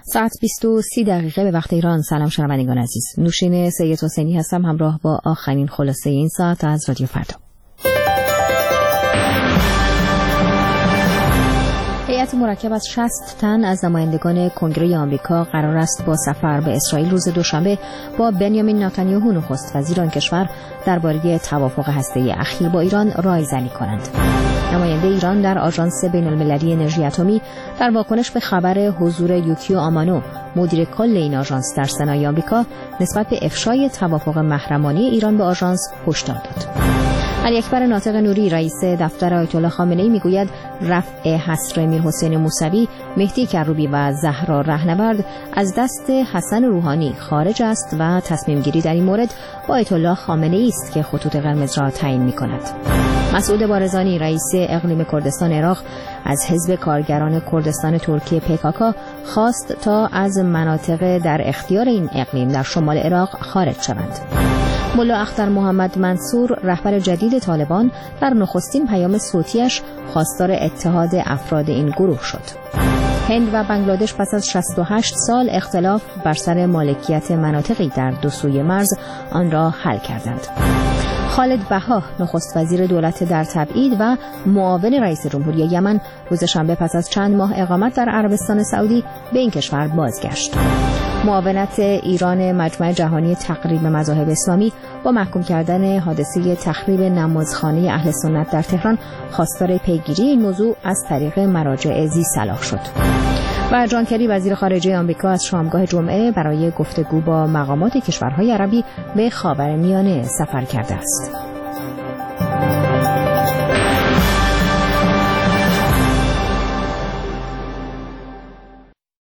ساعت 20:30 به وقت ایران. سلام شنوندگان عزیز، نوشین سید حسینی هستم همراه با آخرین خلاصه این ساعت از رادیو فردا. هیئت مرکب از 60 تن از نمایندگان کنگره آمریکا قرار است با سفر به اسرائیل روز دوشنبه با بنیامین نتانیاهو نخست وزیر آن کشور درباره توافق هسته‌ای اخیر با ایران رایزنی کنند. نماینده ایران در آژانس بین‌المللی انرژی اتمی در واکنش به خبر حضور یوکیو آمانو مدیر کل این آژانس در سنای آمریکا نسبت به افشای توافق محرمانه ایران به آژانس هشدار داد. علی اکبر ناطق نوری رئیس دفتر آیت الله خامنه‌ای میگوید رفع حصر امیرحسین موسوی، مهدی کروبی و زهرا رهنورد از دست حسن روحانی خارج است و تصمیم گیری در این مورد با آیت الله خامنه‌ای است که خطوط قرمز را تعیین می‌کند. مسعود بارزانی رئیس اقلیم کردستان عراق از حزب کارگران کردستان ترکیه PKK خواست تا از مناطق در اختیار این اقلیم در شمال عراق خارج شوند. ملا اختر محمد منصور رهبر جدید طالبان در نخستین پیام صوتیش خواستار اتحاد افراد این گروه شد. هند و بنگلادش پس از 68 سال اختلاف بر سر مالکیت مناطقی در دو سوی مرز آن را حل کردند. خالد بها نخست وزیر دولت در تبعید و معاون رئیس جمهوری یمن روز شنبه پس از چند ماه اقامت در عربستان سعودی به این کشور بازگشت. معاونت ایران مجمع جهانی تقریب مذاهب اسلامی با محکوم کردن حادثه تخریب نمازخانه اهل سنت در تهران خواستار پیگیری این موضوع از طریق مراجع ذی صلاح شد. و جان کری وزیر خارجه آمریکا از شامگاه جمعه برای گفتگو با مقامات کشورهای عربی به خاورمیانه سفر کرده است.